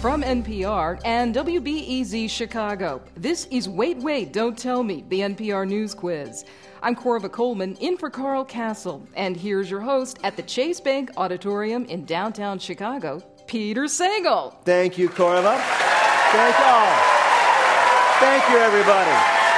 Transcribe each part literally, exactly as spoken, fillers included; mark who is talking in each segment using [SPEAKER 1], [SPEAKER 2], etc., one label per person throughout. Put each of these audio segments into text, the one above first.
[SPEAKER 1] from N P R and W B E Z Chicago. This is Wait, Wait, Don't Tell Me, the N P R News Quiz. I'm Corva Coleman, in for Carl Castle, and here's your host at the Chase Bank Auditorium in downtown Chicago, Peter Sagal.
[SPEAKER 2] Thank you, Corva. Thank you all. Thank you, everybody.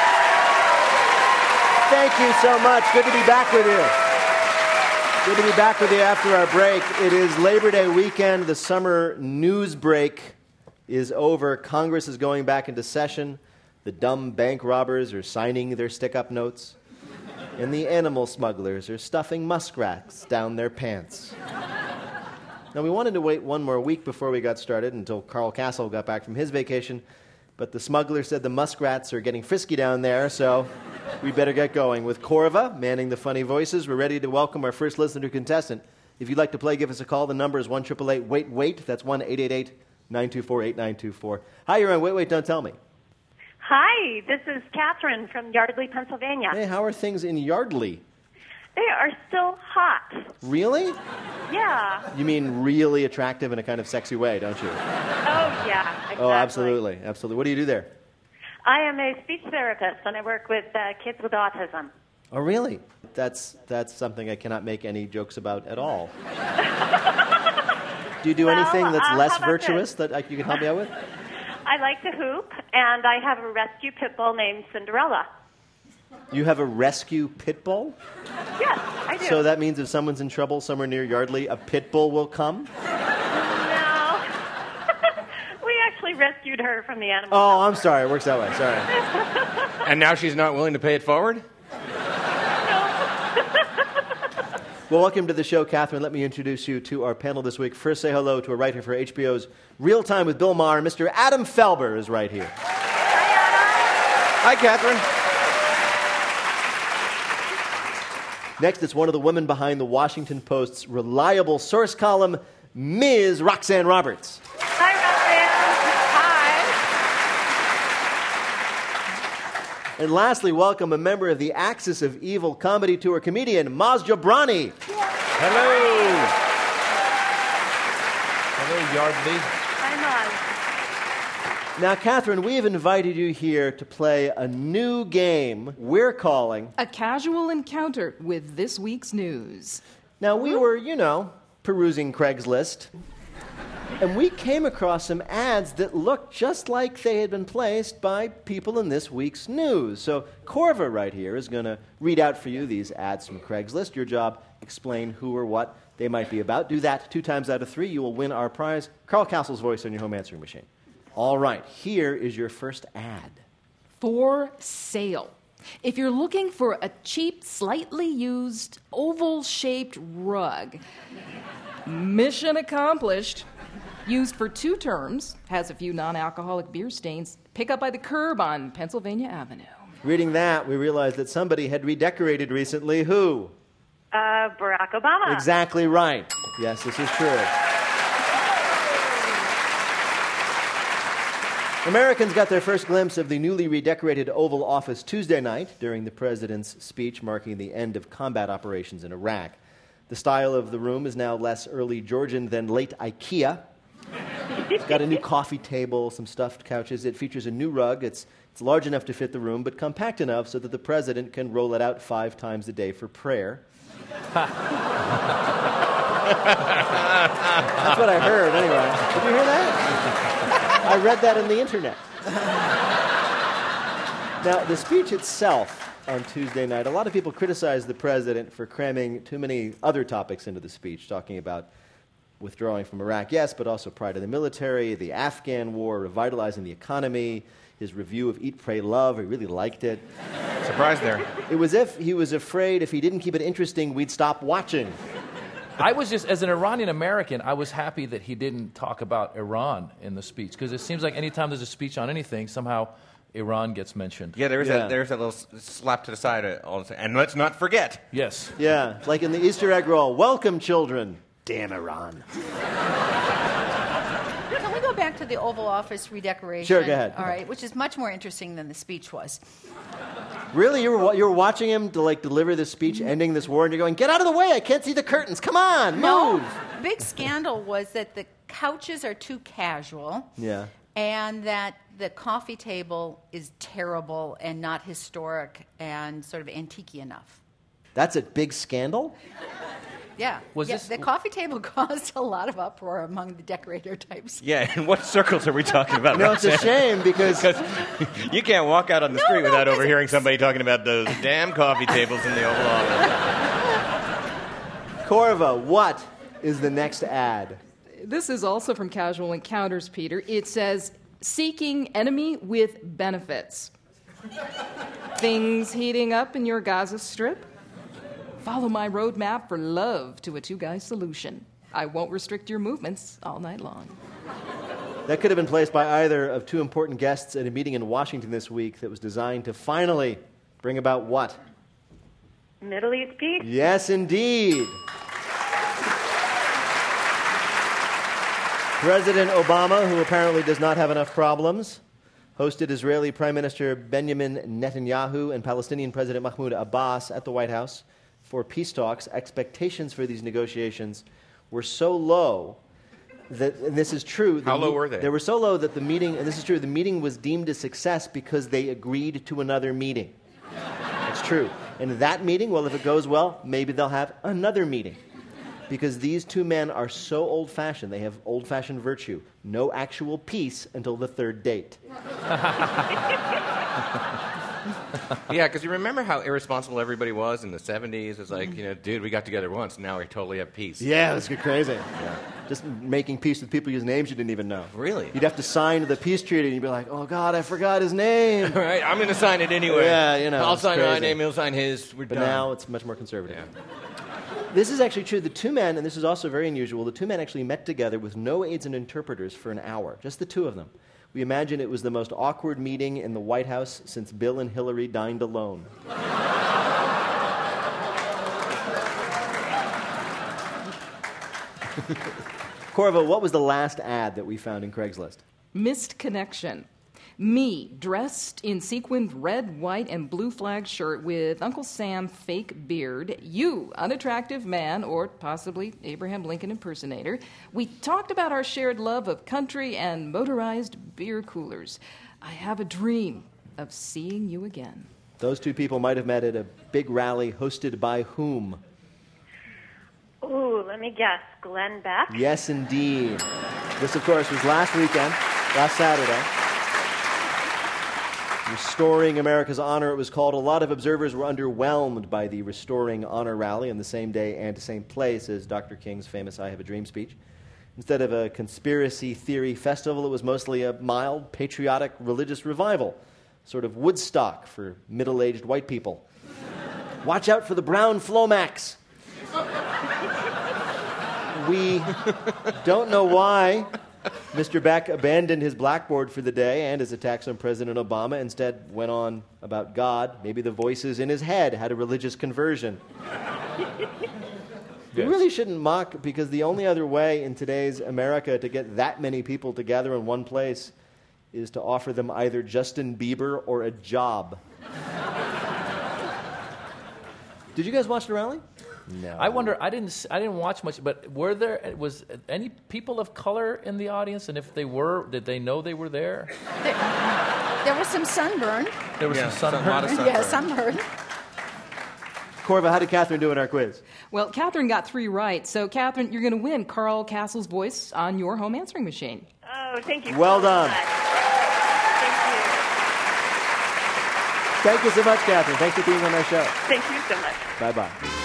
[SPEAKER 2] Thank you so much. Good to be back with you. Good to be back with you after our break. It is Labor Day weekend. The summer news break is over. Congress is going back into session. The dumb bank robbers are signing their stick-up notes. And the animal smugglers are stuffing muskrats down their pants. Now, we wanted to wait one more week before we got started until Carl Castle got back from his vacation. But the smuggler said the muskrats are getting frisky down there, so we better get going. With Corva manning the funny voices, we're ready to welcome our first listener contestant. If you'd like to play, give us a call. The number is one eight eight eight, wait, wait. That's one eight eight eight, nine two four, eight nine two four. Hi, you're on Wait, Wait, Don't Tell Me.
[SPEAKER 3] Hi, this is Catherine from Yardley, Pennsylvania.
[SPEAKER 2] Hey, how are things in Yardley?
[SPEAKER 3] They are still hot.
[SPEAKER 2] Really?
[SPEAKER 3] Yeah.
[SPEAKER 2] You mean really attractive in a kind of sexy way, don't you?
[SPEAKER 3] Oh, yeah, exactly.
[SPEAKER 2] Oh, absolutely, absolutely. What do you do there?
[SPEAKER 3] I am a speech therapist, and I work with uh, kids with autism.
[SPEAKER 2] Oh, really? That's that's something I cannot make any jokes about at all. Do you do
[SPEAKER 3] Well,
[SPEAKER 2] anything that's
[SPEAKER 3] uh,
[SPEAKER 2] less
[SPEAKER 3] how about
[SPEAKER 2] virtuous
[SPEAKER 3] this?
[SPEAKER 2] that I, you can help me out with?
[SPEAKER 3] I like to hoop, and I have a rescue pit bull named Cinderella.
[SPEAKER 2] You have a rescue pit bull?
[SPEAKER 3] Yes, I do.
[SPEAKER 2] So that means if someone's in trouble somewhere near Yardley, a pit bull will come?
[SPEAKER 3] No. We actually rescued her from the animal.
[SPEAKER 2] Oh, I'm sorry. It works that way. Sorry.
[SPEAKER 4] And now she's not willing to pay it forward?
[SPEAKER 2] Well, welcome to the show, Catherine. Let me introduce you to our panel this week. First, say hello to a writer for H B O's Real Time with Bill Maher. Mister Adam Felber is right here.
[SPEAKER 4] Hi, Catherine.
[SPEAKER 2] Next, it's one of the women behind the Washington Post's reliable source column, Miz Roxanne Roberts.
[SPEAKER 3] Hi, Roxanne.
[SPEAKER 2] And lastly, welcome a member of the Axis of Evil comedy tour, comedian Maz Jobrani.
[SPEAKER 4] Hello. Hello, Yardley.
[SPEAKER 3] Hi, Maz.
[SPEAKER 2] Now, Catherine, we have invited you here to play a new game we're calling
[SPEAKER 1] A Casual Encounter with This Week's News.
[SPEAKER 2] Now, we were, you know, perusing Craigslist, and we came across some ads that looked just like they had been placed by people in this week's news. So Corva right here is going to read out for you these ads from Craigslist. Your job, explain who or what they might be about. Do that two times out of three. You will win our prize, Carl Castle's voice on your home answering machine. All right, here is your first ad.
[SPEAKER 1] For sale. If you're looking for a cheap, slightly used, oval-shaped rug, mission accomplished. Used for two terms, has a few non-alcoholic beer stains, pick up by the curb on Pennsylvania Avenue.
[SPEAKER 2] Reading that, we realized that somebody had redecorated recently. Who?
[SPEAKER 3] Uh, Barack Obama.
[SPEAKER 2] Exactly right. Yes, this is true. Americans got their first glimpse of the newly redecorated Oval Office Tuesday night during the president's speech marking the end of combat operations in Iraq. The style of the room is now less early Georgian than late IKEA. It's got a new coffee table, some stuffed couches. It features a new rug. It's, it's large enough to fit the room, but compact enough so that the president can roll it out five times a day for prayer. That's what I heard, anyway. Did you hear that? I read that on the internet. Now, the speech itself on Tuesday night, a lot of people criticized the president for cramming too many other topics into the speech, talking about withdrawing from Iraq, yes, but also pride in the military, the Afghan war, revitalizing the economy, his review of Eat, Pray, Love. He really liked it.
[SPEAKER 4] Surprise there.
[SPEAKER 2] It was as if he was afraid if he didn't keep it interesting, we'd stop watching.
[SPEAKER 5] I was just, as an Iranian American, I was happy that he didn't talk about Iran in the speech, because it seems like anytime there's a speech on anything, somehow Iran gets mentioned.
[SPEAKER 4] Yeah, there's
[SPEAKER 2] Yeah.
[SPEAKER 4] a there's a little s- slap to the side of it all the time. And let's not forget.
[SPEAKER 5] Yes.
[SPEAKER 2] Yeah, like in the Easter egg roll, welcome children. Damn Iran.
[SPEAKER 6] Can we go back to the Oval Office redecoration?
[SPEAKER 2] Sure, go ahead.
[SPEAKER 6] All right, which is much more interesting than the speech was.
[SPEAKER 2] Really? You were, wa- you were watching him to like deliver this speech ending this war, and you're going, get out of the way, I can't see the curtains, come on, move.
[SPEAKER 6] No, big scandal was that the couches are too casual.
[SPEAKER 2] Yeah.
[SPEAKER 6] And that the coffee table is terrible and not historic and sort of antique enough.
[SPEAKER 2] That's a big scandal?
[SPEAKER 6] Yeah.
[SPEAKER 5] Was
[SPEAKER 6] yeah,
[SPEAKER 5] this-
[SPEAKER 6] the coffee table caused a lot of uproar among the decorator types.
[SPEAKER 4] Yeah, and what circles are we talking about?
[SPEAKER 2] No, it's a
[SPEAKER 4] Roxanne?
[SPEAKER 2] shame because
[SPEAKER 4] Because you can't walk out on the
[SPEAKER 6] No,
[SPEAKER 4] street
[SPEAKER 6] no,
[SPEAKER 4] without
[SPEAKER 6] 'cause
[SPEAKER 4] overhearing
[SPEAKER 6] it's-
[SPEAKER 4] somebody talking about those damn coffee tables in the Oval Office.
[SPEAKER 2] Corva, what is the next ad?
[SPEAKER 1] This is also from Casual Encounters, Peter. It says, seeking enemy with benefits. Things heating up in your Gaza Strip? Follow my roadmap for love to a two-guy solution. I won't restrict your movements all night long.
[SPEAKER 2] That could have been placed by either of two important guests at a meeting in Washington this week that was designed to finally bring about what?
[SPEAKER 3] Middle East peace.
[SPEAKER 2] Yes, indeed. President Obama, who apparently does not have enough problems, hosted Israeli Prime Minister Benjamin Netanyahu and Palestinian President Mahmoud Abbas at the White House for peace talks. Expectations for these negotiations were so low that, and this is true.
[SPEAKER 4] How
[SPEAKER 2] the
[SPEAKER 4] low
[SPEAKER 2] me-
[SPEAKER 4] were they?
[SPEAKER 2] They were so low that the meeting, and this is true, the meeting was deemed a success because they agreed to another meeting. It's true. And that meeting, well, if it goes well, maybe they'll have another meeting. Because these two men are so old-fashioned. They have old-fashioned virtue. No actual peace until the third date.
[SPEAKER 4] Yeah, because you remember how irresponsible everybody was in the seventies? It's like, you know, dude, we got together once, now we totally have peace.
[SPEAKER 2] Yeah, let's get crazy. Yeah. Just making peace with people whose names you didn't even know.
[SPEAKER 4] Really?
[SPEAKER 2] You'd have to sign the peace treaty, and you'd be like, oh, God, I forgot his name.
[SPEAKER 4] All right, I'm going to sign it anyway.
[SPEAKER 2] Yeah, you know,
[SPEAKER 4] I'll
[SPEAKER 2] it's
[SPEAKER 4] sign my
[SPEAKER 2] crazy.
[SPEAKER 4] name, he'll sign his. We're
[SPEAKER 2] But
[SPEAKER 4] done.
[SPEAKER 2] now it's much more conservative.
[SPEAKER 4] Yeah.
[SPEAKER 2] This is actually true. The two men, and this is also very unusual, the two men actually met together with no aides and interpreters for an hour, just the two of them. We imagine it was the most awkward meeting in the White House since Bill and Hillary dined alone. Corva, what was the last ad that we found in Craigslist?
[SPEAKER 1] Missed connection. Me, dressed in sequined red, white, and blue flag shirt with Uncle Sam fake beard. You, unattractive man, or possibly Abraham Lincoln impersonator. We talked about our shared love of country and motorized beer coolers. I have a dream of seeing you again.
[SPEAKER 2] Those two people might have met at a big rally hosted by whom?
[SPEAKER 3] Ooh, let me guess. Glenn Beck?
[SPEAKER 2] Yes, indeed. This, of course, was last weekend, last Saturday. Restoring America's Honor, it was called. A lot of observers were underwhelmed by the Restoring Honor rally on the same day and the same place as Doctor King's famous I Have a Dream speech. Instead of a conspiracy theory festival, it was mostly a mild, patriotic, religious revival, sort of Woodstock for middle-aged white people. Watch out for the brown Flomax. We don't know why Mister Beck abandoned his blackboard for the day and his attacks on President Obama, instead went on about God. Maybe the voices in his head had a religious conversion. We really shouldn't mock, because the only other way in today's America to get that many people together in one place is to offer them either Justin Bieber or a job. Did you guys watch the rally? No.
[SPEAKER 5] I wonder. I didn't. s- I didn't watch much. But were there was any people of color in the audience? And if they were, did they know they were there?
[SPEAKER 6] There, there was some sunburn.
[SPEAKER 5] There was
[SPEAKER 4] Yeah,
[SPEAKER 5] some
[SPEAKER 4] some- a lot
[SPEAKER 5] sunburn.
[SPEAKER 4] of
[SPEAKER 6] Yeah,
[SPEAKER 4] sunburn.
[SPEAKER 6] sunburn.
[SPEAKER 2] Corva, how did Catherine do in our quiz?
[SPEAKER 1] Well, Catherine got three right. So, Catherine, you're going to win Carl Castle's voice on your home answering machine.
[SPEAKER 3] Oh, thank you
[SPEAKER 2] Well
[SPEAKER 3] so
[SPEAKER 2] done.
[SPEAKER 3] much. Thank
[SPEAKER 2] Thank you so much, Catherine. Thanks for being on our show.
[SPEAKER 3] you. Thank you so much.
[SPEAKER 2] Bye-bye.